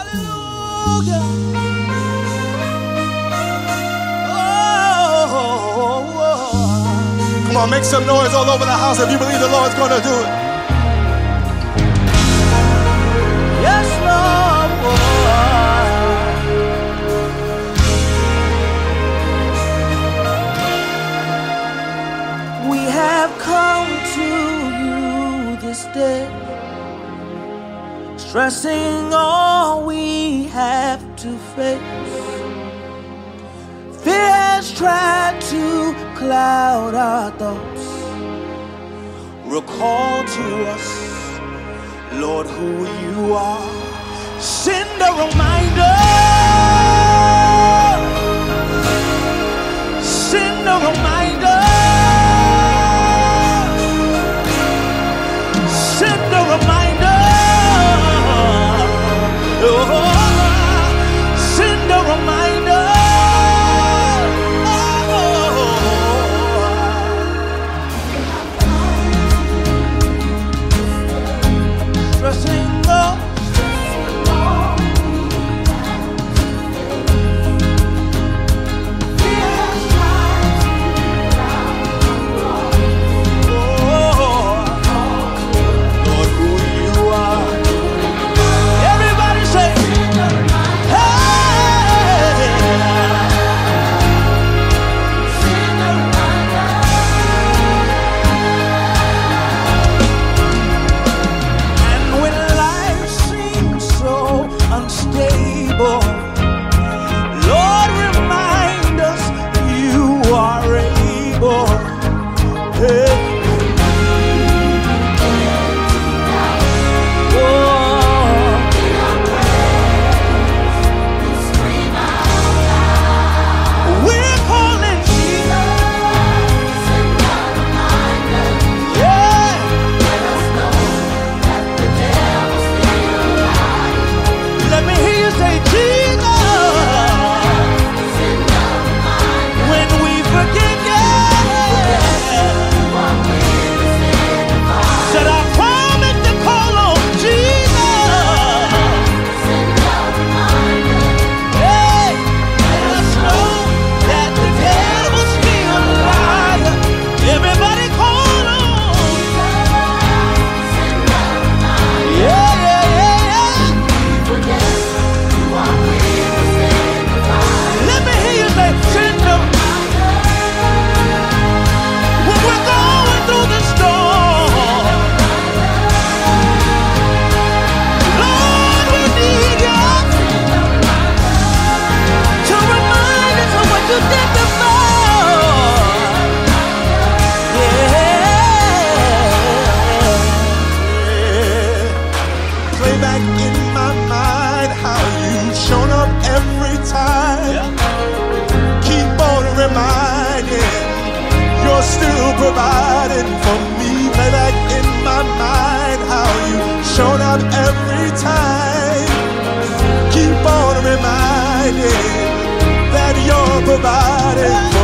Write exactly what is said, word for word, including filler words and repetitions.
Hallelujah. Oh, oh, oh. Come on, make some noise all over the house if you believe the Lord's going to do it. Yes, Lord. We have come to you this day, stressing all we have to face. Fear has tried to cloud our thoughts. Recall to us, Lord, who you are. Send a reminder. Send a reminder. Send a reminder. Oh, send a reminder. Oh, stressing all. Lord, remind us you are able. Hey. Still providing for me. Play back in my mind how you showed up every time. Keep on reminding that you're providing for me.